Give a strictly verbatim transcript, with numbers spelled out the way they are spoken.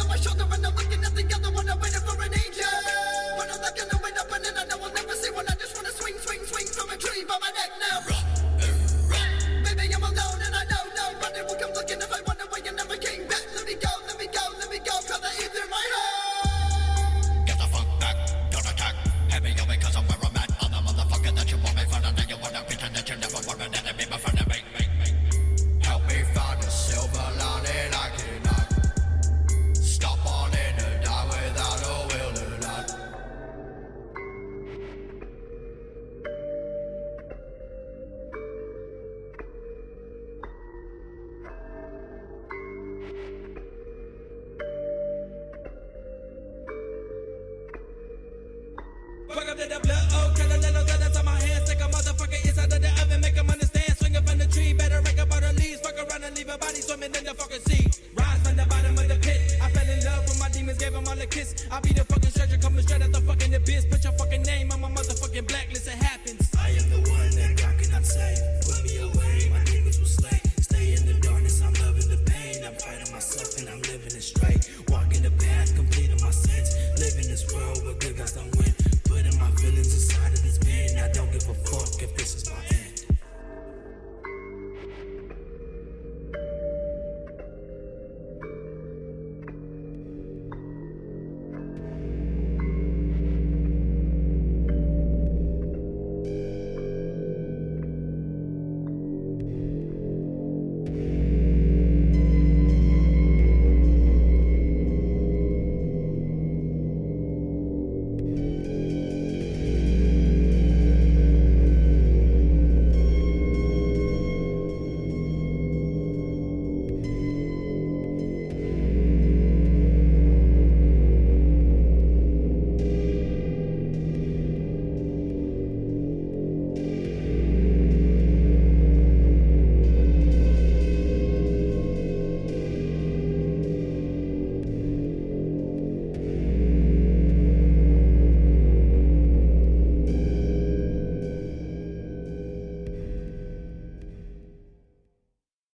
on my shoulder and I'm looking at the other one. I'm waiting for an angel. But I'm not gonna wait up and then I know I'll never see one. I just wanna swing, swing, swing from a tree by my neck now. Baby, I'm alone and I know nobody will come looking if I wonder why you never came back. Let me go, let me go, let me go. Cause I eat through my heart. Get the fuck back, don't attack. Heavy on me cause I'm where I'm at. I'm the motherfucker that you want me for. And then you wanna pretend that you never were an enemy before the make, make, make. Help me find a silver lining. I cannot stop wanting to die without a will to not. Fuck up to the blood, oh, kill a little letters on my hands. Take a motherfucker inside of the oven, make him understand. Swing up from the tree, better rake up all the leaves. Fuck around and leave a body swimming in the fucking sea. Rise from the bottom of the pit. I fell in love with my demons, gave them all a kiss. I'll be the fucking